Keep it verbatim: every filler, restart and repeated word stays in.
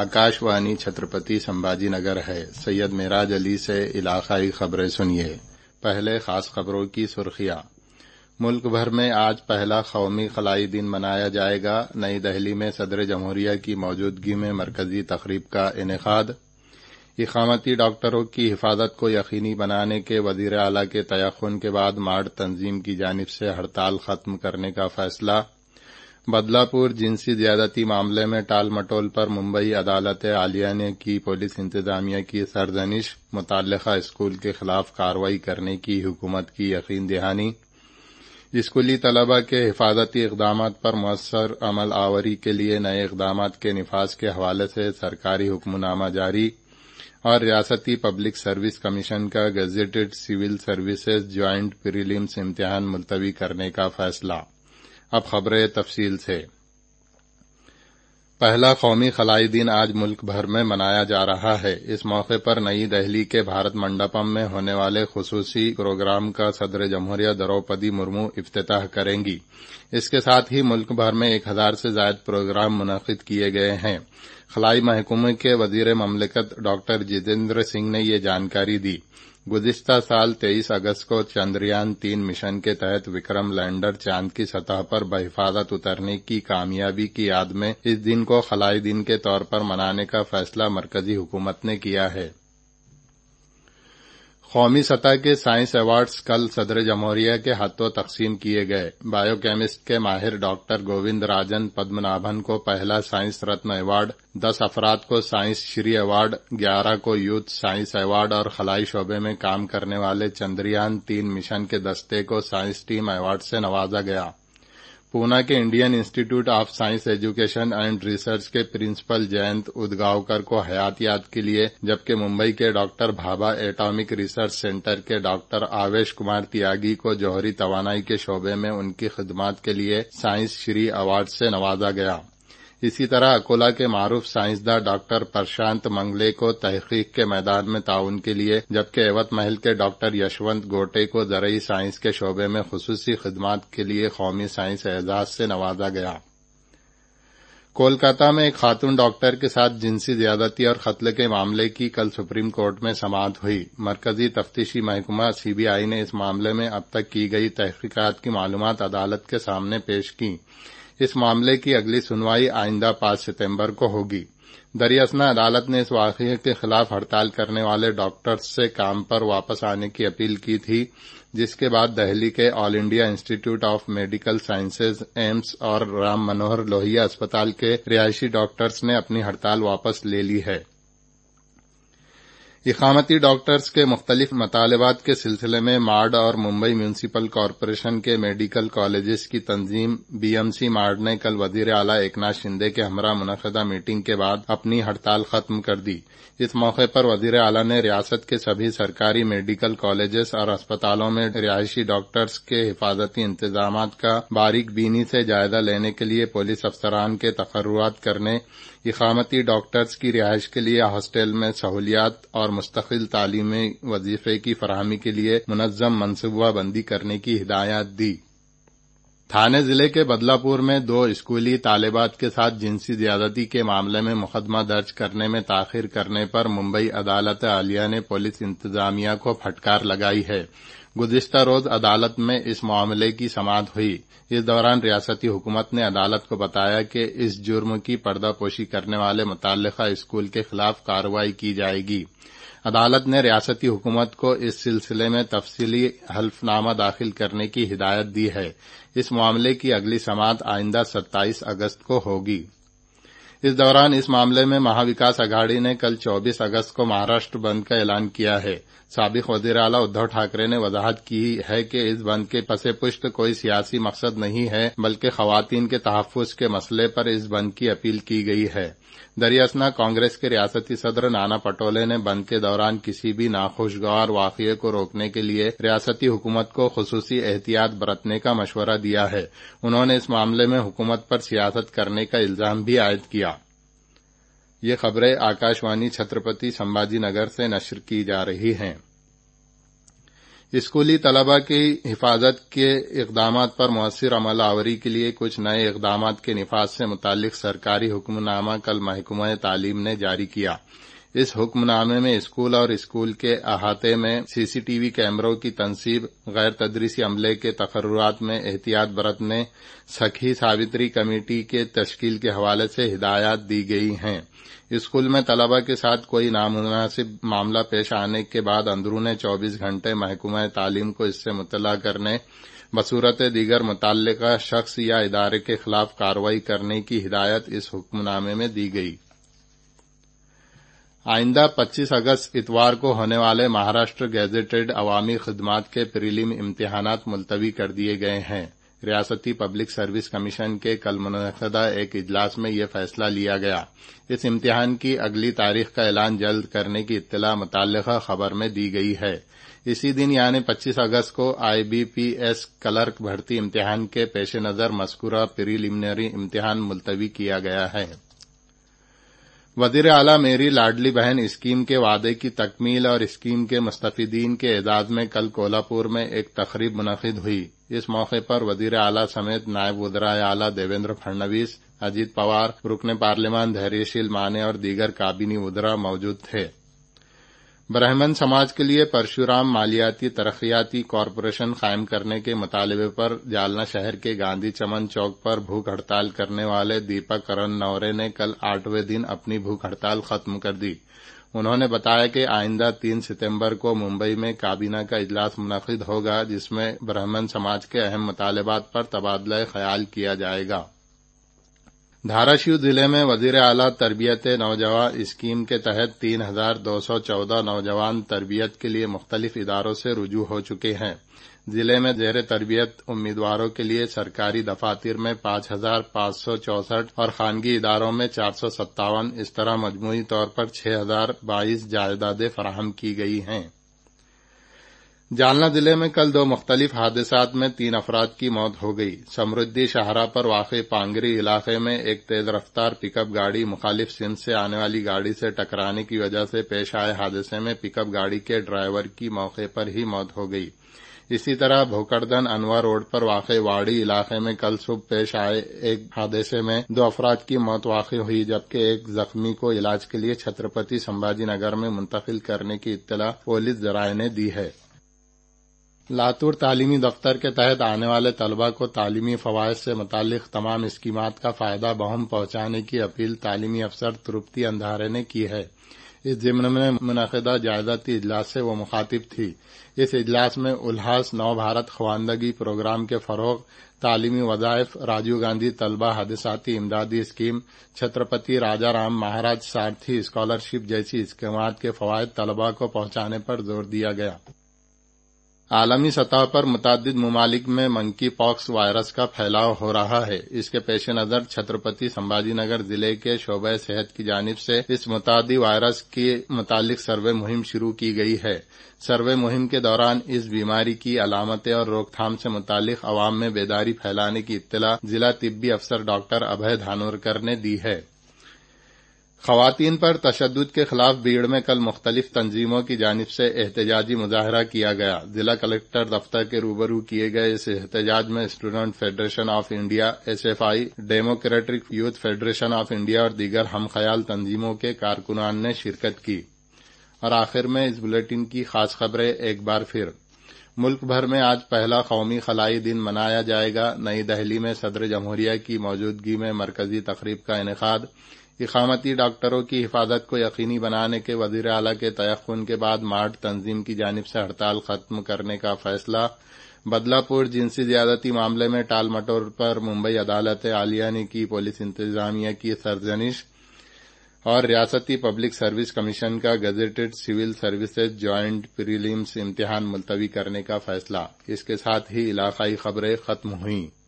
आकाश वाणी छत्रपति संभाजी नगर है। सैयद मेराज अली से इलाकाई खबरें सुनिए। पहले खास खबरों की सुर्खियां। मुल्क भर में आज पहला कौमी खलाई दिन मनाया जाएगा। नई दिल्ली में सदर जमहूरिया की मौजूदगी में मरकजी तकरीब का इनेकाद। इकामती डॉक्टरों की हिफाजत को यकीनी बनाने के वजीर आला के तयख्खुन के बाद मार्ड तंजीम की जानिब से हड़ताल खत्म करने का फैसला। बदलापुर जिनसी ज्यादती मामले में टाल मटोल पर मुंबई अदालत आलिया ने की पुलिस इंतजामिया की सरजनिश। मुतल्लिका स्कूल के खिलाफ कार्रवाई करने की हुकूमत की यकीन दहानी। स्कूली तलबा के हिफाजती इकदामात पर मुअस्सर अमल आवरी के लिए नए इकदामात के निफाज के हवाले से सरकारी हुक्मनामा जारी। और रियासती पब्लिक सर्विस कमीशन का gazetted civil services joint prelims इम्तिहान मुलतवी करने का फैसला। अब खबरें तफसील से। पहला कौमी खलाई दिन आज मुल्क भर में मनाया जा रहा है। इस मौके पर नई दिल्ली के भारत मंडपम में होने वाले खुसूसी प्रोग्राम का सदर जमहूरिया द्रौपदी मुर्मू इफ्तिताह करेंगी। इसके साथ ही मुल्क भर में एक हजार से ज्यादा प्रोग्राम मुनक्किद किए गए हैं। खलाई महकमे के वजीर ममलिकत डॉक्टर जितेंद्र सिंह ने ये जानकारी दी। गुज़िश्ता साल तेईस अगस्त को चंद्रयान तीन मिशन के तहत विक्रम लैंडर चांद की सतह पर बहिफाजत उतरने की कामयाबी की याद में इस दिन को खलाई दिन के तौर पर मनाने का फैसला मरकजी हुकूमत ने किया है। कौमी सतह के साइंस अवार्ड्स कल सदर जमहूरिया के हाथों तकसीम किए गए। बायोकेमिस्ट के माहिर डॉक्टर गोविंद राजन पद्मनाभन को पहला साइंस रत्न अवार्ड, दस अफराद को साइंस श्री अवार्ड, ग्यारह को यूथ साइंस अवार्ड और खलाई शोबे में काम करने वाले चंद्रयान तीन मिशन के दस्ते को साइंस टीम अवार्ड से नवाजा गया। पूना के Indian institute of science education and research के प्रिंसिपल जयंत उदगांवकर को हयातियात के लिए, जबकि मुंबई के doctor Bhabha atomic research centre के डॉक्टर आवेश कुमार त्यागी को जौहरी तवानाई के शोबे में उनकी खिदमात के लिए साइंस श्री अवार्ड से नवाजा गया। इसी तरह अकोला के मारूफ साइंसदान डॉक्टर प्रशांत मंगले को तहकीक के मैदान में ताउन के लिए, जबकि एवत महल के डॉक्टर यशवंत गोटे को ज़रई साइंस के शोबे में खुसूसी खिदमात के लिए कौमी साइंस एजाज से नवाजा गया। कोलकाता में एक खातून डॉक्टर के साथ जिनसी ज्यादती और कत्ल के मामले की कल सुप्रीम कोर्ट में समाअत हुई। मरकजी तफ्तीशी महकमा सीबीआई ने इस मामले में अब तक की गई तहकीकात की मालूमात अदालत के सामने पेश की। इस मामले की अगली सुनवाई आइंदा पांच सितंबर को होगी। दरियासना अदालत ने इस वाक़ये के खिलाफ हड़ताल करने वाले डॉक्टर्स से काम पर वापस आने की अपील की थी, जिसके बाद दिल्ली के all India institute of medical sciences AIIMS और राम मनोहर लोहिया अस्पताल के रिहायशी डॉक्टर्स ने अपनी हड़ताल वापस ले ली है। इकामती डॉक्टर्स के मुख्तलिफ मतालबात के सिलसिले में मार्ड और मुंबई म्यूनिसिपल कॉरपोरेशन के मेडिकल कॉलेजेस की तंजीम बीएमसी मार्ड ने कल वजीर आला एकनाथ शिंदे के हमरा मुनक़दा मीटिंग के बाद अपनी हड़ताल खत्म कर दी। इस मौके पर वजीर आला ने रियासत के सभी सरकारी मेडिकल कॉलेजेस और अस्पतालों में रिहायशी डॉक्टर्स के हिफाजती इंतजामात का बारीक बीनी से जायजा लेने के लिए पुलिस अफसरान के तकर्रुरात करने, इकामती डॉक्टर्स की रिहाइश के लिए हॉस्टल में सहूलियात और मुस्तकिल तालीमी वजीफे की फराहमी के लिए मुनज़्ज़म मनसूबाबंदी करने की हिदायत दी। थाने जिले के बदलापुर में दो स्कूली तालिबात के साथ जिनसी ज्यादती के मामले में मुकदमा दर्ज करने में ताखिर करने पर मुंबई अदालत आलिया ने पुलिस इंतजामिया को फटकार लगाई है। गुज़िश्ता रोज अदालत में इस मामले की समाअत हुई। इस दौरान रियासती हुकूमत ने अदालत को बताया कि इस जुर्म की पर्दापोशी करने वाले मुतल्लिका स्कूल के खिलाफ कार्रवाई की जाएगी। अदालत ने रियासती हुकूमत को इस सिलसिले में तफसीली हल्फनामा दाखिल करने की हिदायत दी है। इस मामले की अगली समाअत आइंदा सत्ताईस अगस्त को होगी। इस दौरान इस मामले में महाविकास अघाड़ी ने कल चौबीस अगस्त को महाराष्ट्र बंद का ऐलान किया है। साबिक वज़ीर आला उद्धव ठाकरे ने वजाहत की है कि इस बंद के पसे पुश्त कोई सियासी मकसद नहीं है, बल्कि खवातीन के तहफ़्फ़ुज़ के मसले पर इस बंद की अपील की गई है। दरियासना कांग्रेस के रियासती सदर नाना पटोले ने बंद के दौरान किसी भी नाखुशगवार वाक़ये को रोकने के लिए रियासती हुकूमत को खुसूसी एहतियात बरतने का मशवरा दिया है। उन्होंने इस मामले में हुकूमत पर सियासत करने का इल्जाम भी आयद किया। ये खबरें आकाशवाणी छत्रपति संभाजी नगर से नश्र की जा रही हैं। اسکولی طلبہ کی حفاظت کے اقدامات پر مؤثر عمل آوری کے لیے کچھ نئے اقدامات کے نفاذ سے متعلق سرکاری حکم نامہ کل محکمہ تعلیم نے جاری کیا۔ اس حکم نامے میں اسکول اور اسکول کے احاطے میں سی سی ٹی وی کیمروں کی تنصیب، غیر تدریسی عملے کے تقررات میں احتیاط برتنے، سکھی ساوتری کمیٹی کے تشکیل کے حوالے سے ہدایات دی گئی ہیں۔ اسکول میں طلبہ کے ساتھ کوئی نامناسب معاملہ پیش آنے کے بعد اندرون چوبیس گھنٹے محکمہ تعلیم کو اس سے مطلع کرنے، بصورت دیگر متعلقہ شخص یا ادارے کے خلاف کارروائی کرنے کی ہدایت اس حکم نامے میں دی گئی۔ آئندہ پچیس اگست اتوار کو ہونے والے مہاراشٹر گیزیٹڈ عوامی خدمات کے پریلم امتحانات ملتوی کر دیے گئے ہیں۔ ریاستی پبلک سروس کمیشن کے کل منعقدہ ایک اجلاس میں یہ فیصلہ لیا گیا۔ اس امتحان کی اگلی تاریخ کا اعلان جلد کرنے کی اطلاع متعلقہ خبر میں دی گئی ہے۔ اسی دن یعنی پچیس اگست کو I B P S clerk بھرتی امتحان کے پیش نظر مذکورہ پریلیمنری امتحان ملتوی کیا گیا ہے۔ وزیر اعلیٰ میری لاڈلی بہن اسکیم کے وعدے کی تکمیل اور اسکیم کے مستفیدین کے اعزاز میں کل کولہاپور میں ایک تقریب منعقد ہوئی۔ اس موقع پر وزیر اعلیٰ سمیت نائب وزرائے اعلیٰ دیویندر پھڑنویس، اجیت پوار، رکن پارلیمان دھیریہ شیل مانے اور دیگر کابینی وزراء موجود تھے۔ برہمن سماج کے لیے پرشورام مالیاتی ترقیاتی کارپوریشن قائم کرنے کے مطالبے پر جالنا شہر کے گاندھی چمن چوک پر بھوک ہڑتال کرنے والے دیپک کرن نورے نے کل آٹھویں دن اپنی بھوک ہڑتال ختم کر دی۔ انہوں نے بتایا کہ آئندہ تین ستمبر کو ممبئی میں کابینہ کا اجلاس منعقد ہوگا، جس میں برہمن سماج کے اہم مطالبات پر تبادلہ خیال کیا جائے گا۔ دھاراشیو ضلع میں وزیر اعلیٰ تربیت نوجوان اسکیم کے تحت تین ہزار دو سو چودہ نوجوان تربیت کے لیے مختلف اداروں سے رجوع ہو چکے ہیں۔ ضلع میں زیر تربیت امیدواروں کے لیے سرکاری دفاتر میں پانچ ہزار پانچ سو چونسٹھ اور خانگی اداروں میں چار سو ستاون، اس طرح مجموعی طور پر چھ ہزار بائیس جائیدادیں فراہم کی گئی ہیں۔ جالنا ضلع میں کل دو مختلف حادثات میں تین افراد کی موت ہو گئی۔ سمردھی شاہراہ پر واقع پانگری علاقے میں ایک تیز رفتار پک اپ گاڑی مخالف سمت سے آنے والی گاڑی سے ٹکرانے کی وجہ سے پیش آئے حادثے میں پک اپ گاڑی کے ڈرائیور کی موقع پر ہی موت ہو گئی۔ اسی طرح بھوکردن انوا روڈ پر واقع واڑی علاقے میں کل صبح پیش آئے ایک حادثے میں دو افراد کی موت واقع ہوئی، جبکہ ایک زخمی کو علاج کے لیے چھترپتی سمبھاجی نگر میں منتقل کرنے کی اطلاع پولیس ذرائع نے دی ہے۔ لاتور تعلیمی دفتر کے تحت آنے والے طلبہ کو تعلیمی فوائد سے متعلق تمام اسکیمات کا فائدہ بہم پہنچانے کی اپیل تعلیمی افسر تروپتی اندھارے نے کی ہے۔ اس ضمن میں منعقدہ جائزاتی اجلاس سے وہ مخاطب تھی۔ اس اجلاس میں الحاص نو بھارت خواندگی پروگرام کے فروغ، تعلیمی وظائف، راجیو گاندھی طلبہ حادثاتی امدادی اسکیم، چھترپتی راجا رام مہاراج سارتھی اسکالرشپ جیسی اسکیمات کے فوائد طلبہ کو پہنچانے پر زور دیا گیا۔ عالمی سطح پر متعدد ممالک میں منکی پاکس وائرس کا پھیلاؤ ہو رہا ہے۔ اس کے پیش نظر چھترپتی سمبھاجی نگر ضلع کے شعبہ صحت کی جانب سے اس متعدی وائرس کے متعلق سروے مہم شروع کی گئی ہے۔ سروے مہم کے دوران اس بیماری کی علامتیں اور روک تھام سے متعلق عوام میں بیداری پھیلانے کی اطلاع ضلع طبی افسر ڈاکٹر ابھے دھانورکر نے دی ہے۔ خواتین پر تشدد کے خلاف بیڑ میں کل مختلف تنظیموں کی جانب سے احتجاجی مظاہرہ کیا گیا۔ ضلع کلکٹر دفتر کے روبرو کیے گئے اس احتجاج میں student federation of India, S F I, democratic youth federation of India اور دیگر ہم خیال تنظیموں کے کارکنان نے شرکت کی۔ اور آخر میں اس بلیٹن کی خاص خبریں ایک بار پھر۔ ملک بھر میں آج پہلا قومی خلائی دن منایا جائے گا۔ نئی دہلی میں صدر جمہوریہ کی موجودگی میں مرکزی تقریب کا انعقاد۔ اقامتی ڈاکٹروں کی حفاظت کو یقینی بنانے کے وزیر اعلیٰ کے تیقن کے بعد مارٹ تنظیم کی جانب سے ہڑتال ختم کرنے کا فیصلہ۔ بدلہ پور جنسی زیادتی معاملے میں ٹال مٹول پر ممبئی عدالت عالیہ نے کی پولیس انتظامیہ کی سرزنش، اور ریاستی پبلک سروس کمیشن کا gazetted civil services joint prelims امتحان ملتوی کرنے کا فیصلہ۔ اس کے ساتھ ہی علاقائی خبریں ختم ہوئیں۔